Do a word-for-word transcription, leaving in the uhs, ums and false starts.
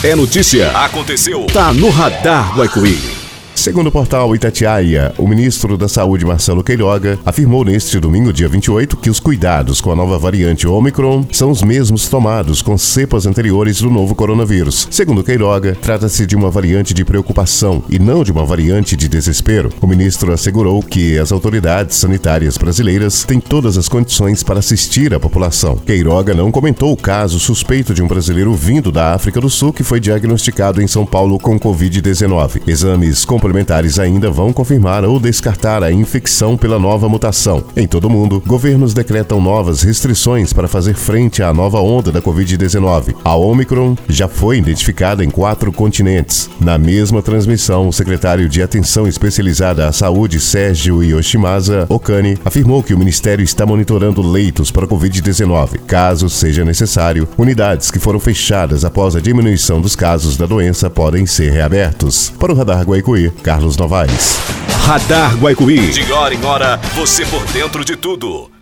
É notícia. Aconteceu. Tá no Radar Guaicuí. Segundo o portal Itatiaia, o ministro da Saúde, Marcelo Queiroga, afirmou neste domingo, dia vinte e oito, que os cuidados com a nova variante Omicron são os mesmos tomados com cepas anteriores do novo coronavírus. Segundo Queiroga, trata-se de uma variante de preocupação e não de uma variante de desespero. O ministro assegurou que as autoridades sanitárias brasileiras têm todas as condições para assistir a população. Queiroga não comentou o caso suspeito de um brasileiro vindo da África do Sul que foi diagnosticado em São Paulo com covid dezenove. Exames complementares ainda vão confirmar ou descartar a infecção pela nova mutação. Em todo o mundo, governos decretam novas restrições para fazer frente à nova onda da covid dezenove. A Omicron já foi identificada em quatro continentes. Na mesma transmissão, o secretário de Atenção Especializada à Saúde, Sérgio Yoshimasa Okani, afirmou que o Ministério está monitorando leitos para covid dezenove. Caso seja necessário, unidades que foram fechadas após a diminuição dos casos da doença podem ser reabertos. Para o Radar Guaicuí, Carlos Novaes. Radar Guaicuí. De hora em hora, você por dentro de tudo.